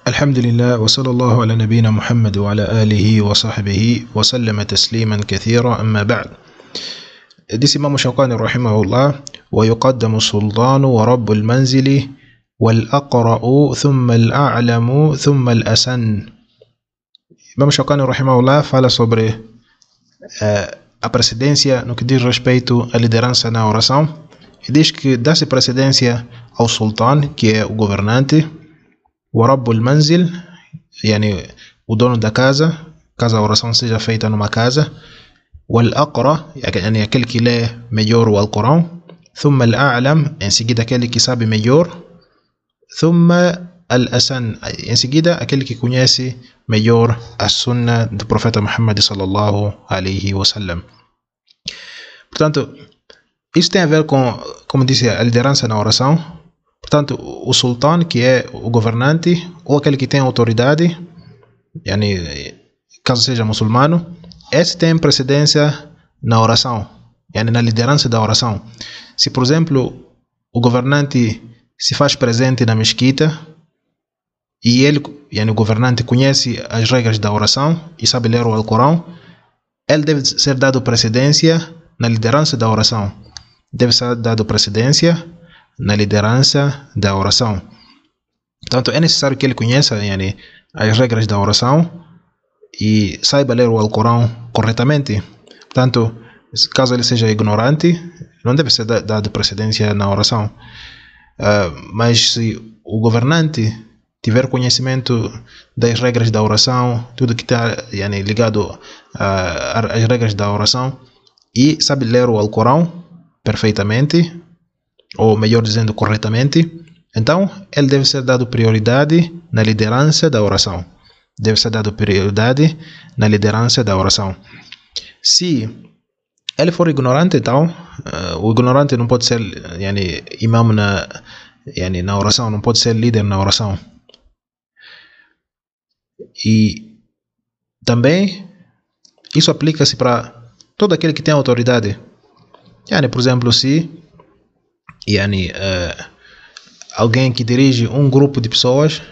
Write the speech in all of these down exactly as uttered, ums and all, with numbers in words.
الحمد لله وصلى الله على نبينا محمد وعلى آله وصحبه وسلم تسليما كثيرا أما بعد. ديس إمام الشوكاني رحمه الله: ويقدم السلطان ورب المنزل والأقرأ ثم الأعلم ثم الأسن. Imam Shawkani rahimahullah fala sobre uh, a precedência no que diz respeito à liderança na oração, e diz que dá-se precedência ao sultão, que é o governante, o Rabbul Manzil, yani, o dono da casa, caso a oração seja feita numa casa, o Al-Aqra, yani, aquele que lê melhor o Alcorão, thumma Al-A'lam, em seguida aquele que sabe melhor, thumma Al-Asan, em seguida aquele que conhece melhor a sunna do profeta Muhammad sallallahu alaihi wasallam. Portanto, isso tem a ver com, como disse, a liderança na oração. Portanto, o sultão, que é o governante, ou aquele que tem autoridade, yani, caso seja muçulmano, esse tem precedência na oração, yani, na liderança da oração. Se, por exemplo, o governante se faz presente na mesquita e ele, yani, o governante, conhece as regras da oração e sabe ler o Alcorão, ele deve ser dado precedência na liderança da oração. Deve ser dado precedência na liderança da oração. Portanto, é necessário que ele conheça, yani, as regras da oração e saiba ler o Alcorão corretamente. Portanto, caso ele seja ignorante, não deve ser dado precedência na oração. Uh, mas se o governante tiver conhecimento das regras da oração, tudo que está, yani, ligado uh, às regras da oração, e sabe ler o Alcorão perfeitamente, ou melhor dizendo, corretamente, então ele deve ser dado prioridade na liderança da oração. Deve ser dado prioridade na liderança da oração. Se ele for ignorante, então uh, o ignorante não pode ser, yani, imam na, yani, na oração, não pode ser líder na oração. E também isso aplica-se para todo aquele que tem autoridade. Yani, por exemplo, se yani, uh, alguém que dirige um grupo de pessoas,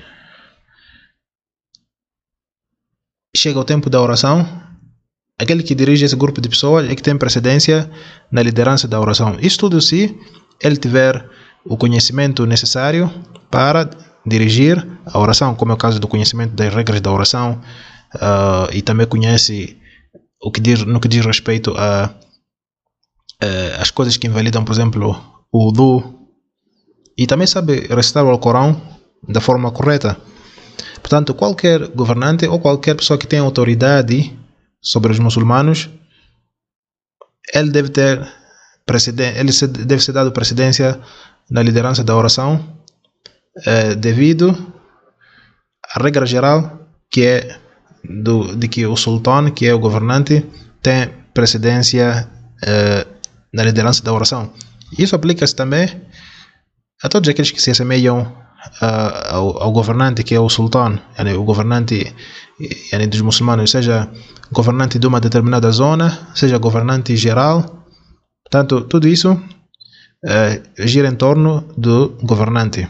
chega ao tempo da oração, aquele que dirige esse grupo de pessoas é que tem precedência na liderança da oração. Isso tudo se ele tiver o conhecimento necessário para dirigir a oração, como é o caso do conhecimento das regras da oração, uh, e também conhece o que diz, no que diz respeito a, a as coisas que invalidam, por exemplo, o wudu, e também sabe recitar o Alcorão da forma correta. Portanto, qualquer governante ou qualquer pessoa que tenha autoridade sobre os muçulmanos, ele deve ter precedência, ele deve ser dado precedência na liderança da oração, eh, devido à regra geral, que é do, de que o sultão, que é o governante, tem precedência eh, na liderança da oração. Isso aplica-se também a todos aqueles que se assemelham uh, ao, ao governante, que é o sultão, yani, o governante, yani, dos muçulmanos, seja governante de uma determinada zona, seja governante geral. Portanto, tudo isso uh, gira em torno do governante.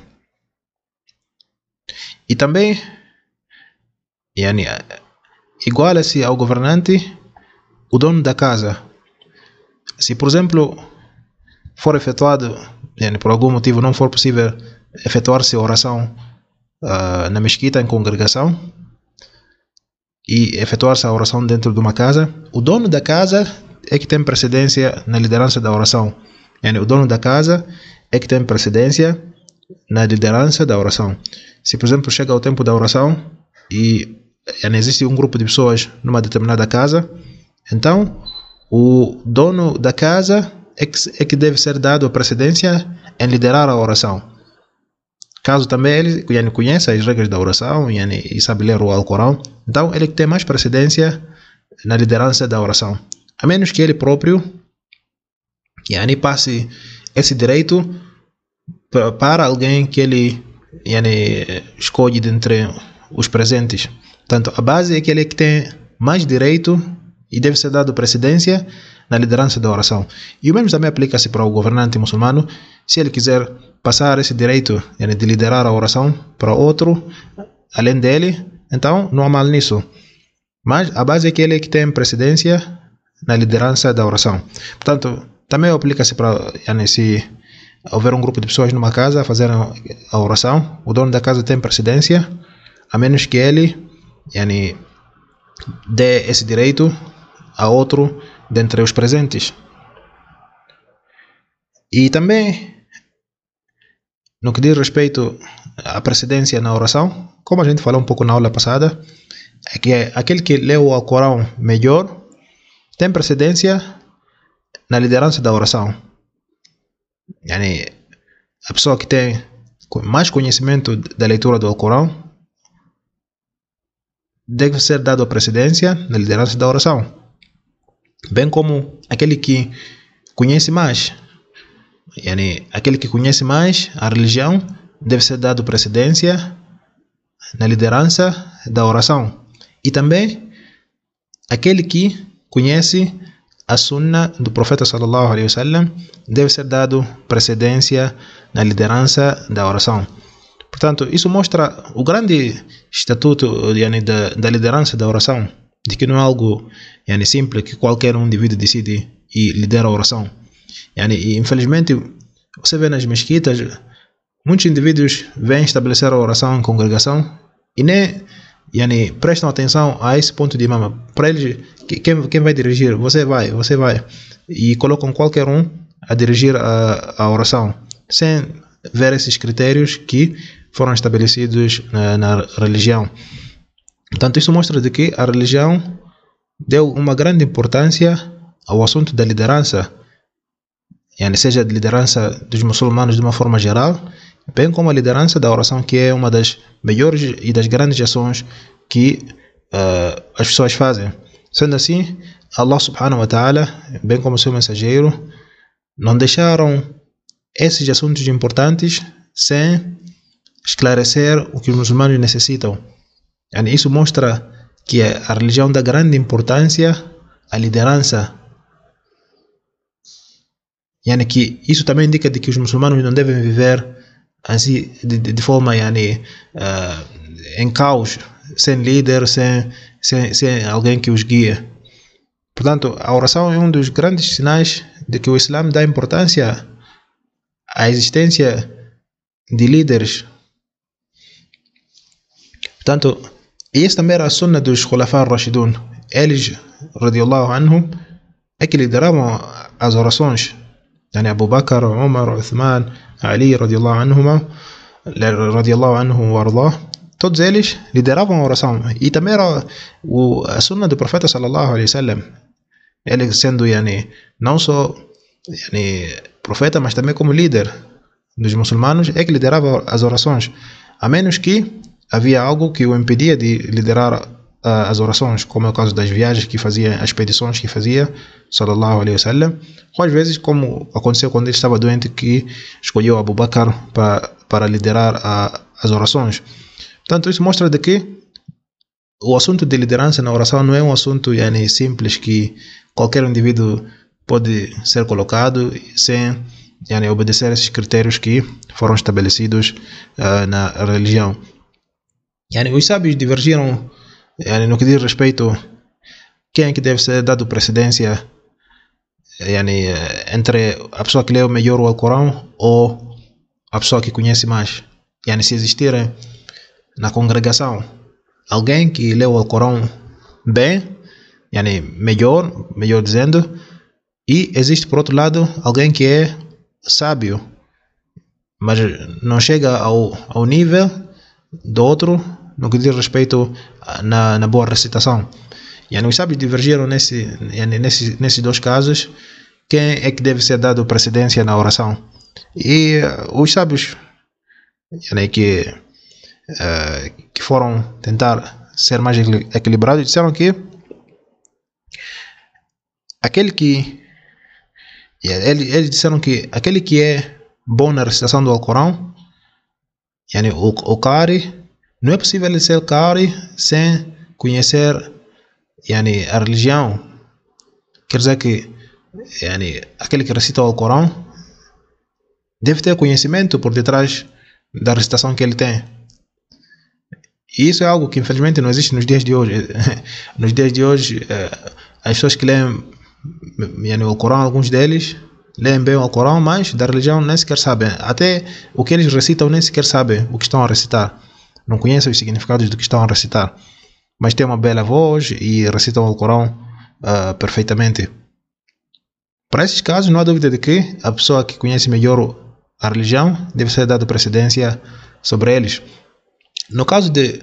E também, yani, iguala-se ao governante o dono da casa. Se, por exemplo, for efetuado, yani, por algum motivo não for possível efetuar-se a oração uh, na mesquita, em congregação, e efetuar-se a oração dentro de uma casa, o dono da casa é que tem precedência na liderança da oração. Yani, o dono da casa é que tem precedência na liderança da oração. Se, por exemplo, chega o tempo da oração e, yani, existe um grupo de pessoas numa determinada casa, então o dono da casa é que, é que deve ser dado a precedência em liderar a oração. Caso também ele, yani, conheça as regras da oração, yani, e sabe ler o Alcorão, então ele tem mais precedência na liderança da oração. A menos que ele próprio, yani, passe esse direito para alguém que ele, yani, escolhe dentre os presentes. Portanto, a base é que ele é que tem mais direito e deve ser dado precedência na liderança da oração. E o mesmo também aplica-se para o governante muçulmano. Se ele quiser passar esse direito, yani, de liderar a oração para outro, além dele, então não há mal nisso. Mas a base é que ele é que tem precedência na liderança da oração. Portanto, também aplica-se para, yani, se houver um grupo de pessoas numa casa a fazer a oração, o dono da casa tem precedência, a menos que ele, yani, dê esse direito a outro dentre os presentes. E também, no que diz respeito à precedência na oração, como a gente falou um pouco na aula passada, é que aquele que leu o Alcorão melhor tem precedência na liderança da oração. Yani, a pessoa que tem mais conhecimento da leitura do Alcorão deve ser dado a precedência na liderança da oração, bem como aquele que conhece mais. Yani, aquele que conhece mais a religião deve ser dado precedência na liderança da oração. E também aquele que conhece a sunna do profeta sallallahu alaihi wasallam deve ser dado precedência na liderança da oração. Portanto, isso mostra o grande estatuto, yani, da, da liderança da oração, de que não é algo, yani, simples que qualquer um indivíduo decide e lidera a oração. Yani, e infelizmente, você vê nas mesquitas, muitos indivíduos vêm estabelecer a oração em congregação e nem, yani, prestam atenção a esse ponto de imam. Para eles, quem, quem vai dirigir? Você vai, você vai. E colocam qualquer um a dirigir a, a oração, sem ver esses critérios que foram estabelecidos na, na religião. Portanto, isso mostra de que a religião deu uma grande importância ao assunto da liderança, yani, seja a liderança dos muçulmanos de uma forma geral, bem como a liderança da oração, que é uma das melhores e das grandes ações que uh, as pessoas fazem. Sendo assim, Allah subhanahu wa ta'ala, bem como seu mensageiro, não deixaram esses assuntos importantes sem esclarecer o que os muçulmanos necessitam. Yani, isso mostra que a religião dá grande importância à liderança. Yani, que isso também indica de que os muçulmanos não devem viver assim, de, de forma, yani, uh, em caos, sem líder, sem, sem, sem alguém que os guie. Portanto, a oração é um dos grandes sinais de que o Islã dá importância à existência de líderes. Portanto, e essa também era a sunna dos Khulafa al-Rashidun. Eles, radiallahu anhum, é que lideravam as orações. Yani, Abu Bakr, Umar, Uthman, Ali, radiallahu anhum, radiallahu anhum wa ardah, todos eles lideravam a oração. E também era o, a sunna do profeta sallallahu alaihi wasallam. Ele sendo, yani, não só, yani, profeta, mas também como líder dos muçulmanos, é que liderava as orações, a menos que havia algo que o impedia de liderar uh, as orações, como é o caso das viagens que fazia, as expedições que fazia, sallallahu alaihi wasallam, ou às vezes, como aconteceu quando ele estava doente, que escolheu Abu Bakr para, para liderar a, as orações. Portanto, isso mostra de que o assunto de liderança na oração não é um assunto, yani, simples que qualquer indivíduo pode ser colocado sem, yani, obedecer esses critérios que foram estabelecidos uh, na religião. Yani, os sábios divergiram, yani, no que diz respeito quem é que deve ser dado precedência, yani, entre a pessoa que leu melhor o Alcorão ou a pessoa que conhece mais. Yani, se existirem na congregação alguém que leu o Alcorão bem, yani, melhor, melhor dizendo, e existe por outro lado alguém que é sábio, mas não chega ao, ao nível do outro no que diz respeito na, na boa recitação. Yani, os sábios divergiram nesse, yani, nesse, nesses dois casos, quem é que deve ser dado precedência na oração. E uh, os sábios, yani, que, uh, que foram tentar ser mais equilibrados, disseram que aquele que eles, eles disseram que aquele que é bom na recitação do Alcorão, yani, o, o Qari, não é possível ele ser Qari sem conhecer, yani, a religião. Quer dizer que, yani, aquele que recita o Alcorão deve ter conhecimento por detrás da recitação que ele tem. E isso é algo que infelizmente não existe nos dias de hoje. Nos dias de hoje, as pessoas que leem o Corão, alguns deles leem bem o Corão, mas da religião nem sequer sabem. Até o que eles recitam nem sequer sabem o que estão a recitar. Não conhecem os significados do que estão a recitar. Mas têm uma bela voz e recitam o Corão uh, perfeitamente. Para esses casos, não há dúvida de que a pessoa que conhece melhor a religião deve ser dada precedência sobre eles. No caso de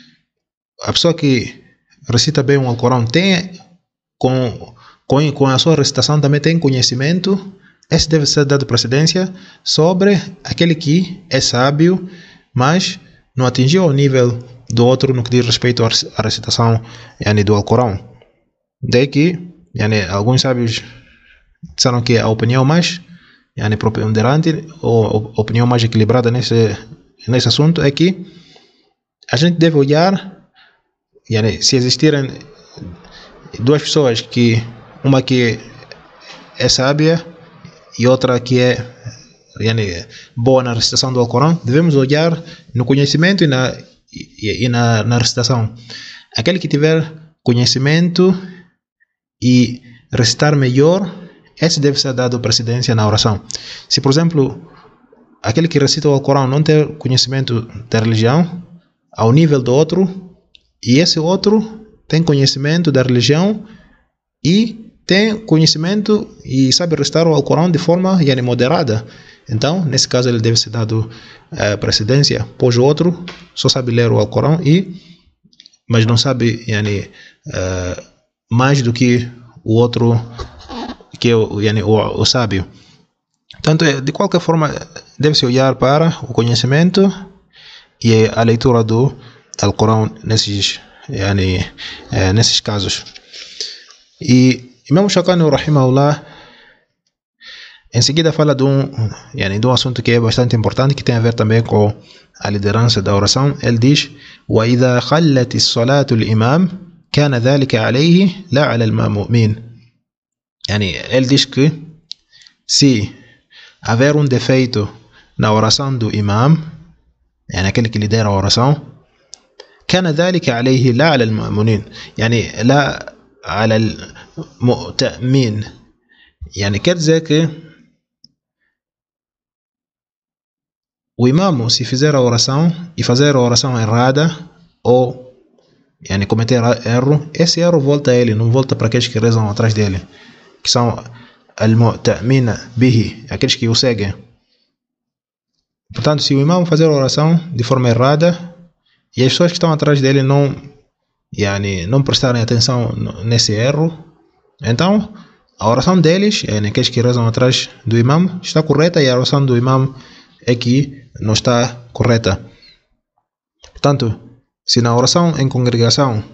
a pessoa que recita bem o Alcorão tem com, com, com a sua recitação também tem conhecimento, esse deve ser dado precedência sobre aquele que é sábio, mas não atingiu o nível do outro no que diz respeito à recitação yani, do Alcorão. Daí que yani, alguns sábios disseram que a opinião mais yani, preponderante ou a opinião mais equilibrada nesse, nesse assunto é que a gente deve olhar yani, se existirem duas pessoas, que uma que é sábia e outra que é yani, boa na recitação do Alcorão, devemos olhar no conhecimento e na, e, e na, na recitação. Aquele que tiver conhecimento e recitar melhor, esse deve ser dado precedência na oração. Se, por exemplo, aquele que recita o Alcorão não tem conhecimento da religião ao nível do outro, e esse outro tem conhecimento da religião e tem conhecimento e sabe recitar o Alcorão de forma yani, moderada, então nesse caso ele deve ser dado uh, precedência, pois o outro só sabe ler o Alcorão e mas não sabe yani, uh, mais do que o outro, que é o, yani, o, o sábio. Portanto, de qualquer forma deve-se olhar para o conhecimento e a leitura do Alcorão nesses, yani, eh, nesses casos. E Imam Shawkani rahimahullah em seguida fala de um, yani, de um assunto que é bastante importante, que tem a ver também com a liderança da oração. Ele diz: وَإِذَا خَلَّتِ الصَّلَاةُ الْإِمَامِ كَانَ ذَلِكَ عَلَيْهِ لَا عَلَى الْمَأْمُومِينَ. Yani, ele diz que se haver um defeito na oração do imam, يعني aquele que lidera a oração, كان ذلك عليه لا على المأمونين, يعني لا على المؤتمين. يعني quer dizer que o imam, se fizer a oração e fazer a oração errada ou يعني cometer erro, esse erro volta a ele, não volta para aqueles que rezam atrás dele, que são al-mu'tamina bihi, aqueles que o seguem. Portanto, se o imam fazer a oração de forma errada e as pessoas que estão atrás dele não, yani, não prestarem atenção nesse erro, então a oração deles, yani, aqueles que rezam atrás do imam, está correta, e a oração do imam é que não está correta. Portanto, se na oração em congregação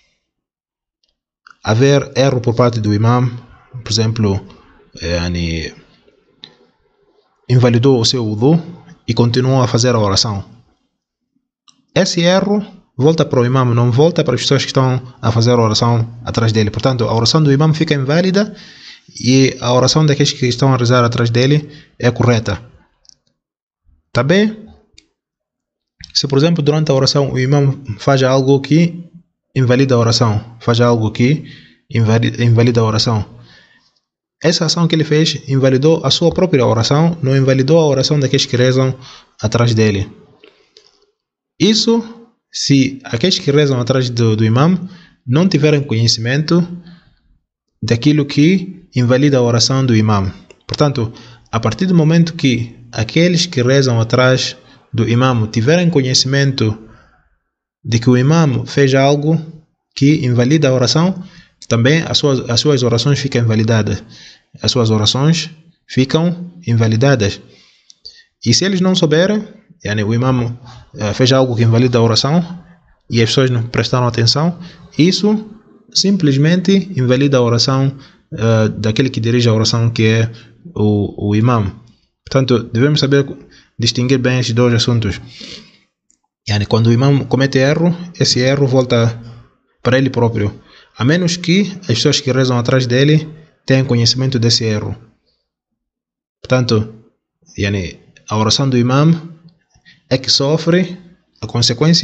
haver erro por parte do imam, por exemplo, yani, invalidou o seu wudu e continuou a fazer a oração, esse erro volta para o imam, não volta para as pessoas que estão a fazer a oração atrás dele. Portanto, a oração do imam fica inválida e a oração daqueles que estão a rezar atrás dele é correta. Também, se por exemplo durante a oração o imam faz algo que invalida a oração, faz algo que invalida a oração, essa ação que ele fez invalidou a sua própria oração, não invalidou a oração daqueles que rezam atrás dele. Isso se aqueles que rezam atrás do, do imam não tiverem conhecimento daquilo que invalida a oração do imam. Portanto, a partir do momento que aqueles que rezam atrás do imam tiverem conhecimento de que o imam fez algo que invalida a oração, também as suas, as suas orações ficam invalidadas. As suas orações ficam invalidadas. E se eles não souberem, yani, o imam uh, fez algo que invalida a oração e as pessoas não prestaram atenção, isso simplesmente invalida a oração uh, daquele que dirige a oração, que é o, o imam. Portanto, devemos saber distinguir bem esses dois assuntos. Yani, quando o imam comete erro, esse erro volta para ele próprio, a menos que as pessoas que rezam atrás dele tenham conhecimento desse erro. Portanto, yani, a oração do imam é que sofre a consequência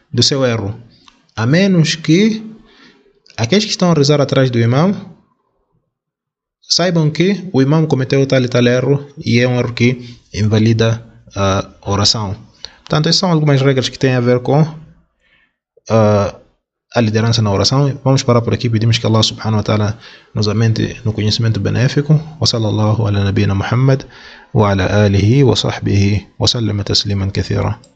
do seu erro, a menos que aqueles que estão a rezar atrás do imam saibam que o imam cometeu tal e tal erro e é um erro que invalida a oração. Portanto, essas são algumas regras que têm a ver com uh, a liderança na oração. Vamos parar por aqui. Pedimos que Allah subhanahu wa ta'ala nos aumente no conhecimento benéfico. Wa sallallahu ala nabina Muhammad wa ala alihi wa sahbihi wa sallama tasliman kathira.